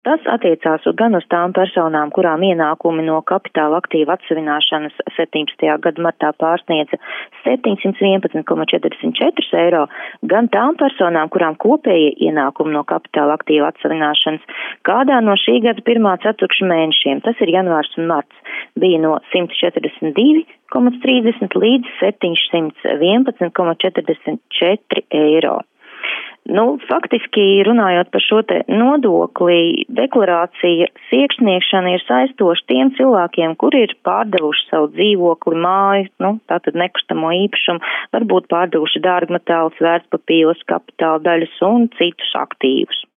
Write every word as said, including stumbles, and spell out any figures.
Tas attiecās gan uz tām personām, kurām ienākumi no kapitāla aktīva atsavināšanas septiņpadsmitajā gada martā pārsniedza septiņsimt vienpadsmit komats četrdesmit četri eiro, gan tām personām, kurām kopējie ienākumi no kapitāla aktīva atsavināšanas kādā no šī gada pirmā ceturkšņa mēnešiem, tas ir janvārs un marts, bija no simt četrdesmit divi komats trīsdesmit līdz septiņsimt vienpadsmit komats četrdesmit četri eiro. Nu, faktiski runājot par šo te nodokli, deklarācija iesniegšana ir saistoša tiem cilvēkiem, kuri ir pārdevuši savu dzīvokli, māju, nu, tātad nekustamo īpašumu, varbūt pārdevuši dārgmetālus, vērtspapīrus, kapitāla daļas un citus aktīvus.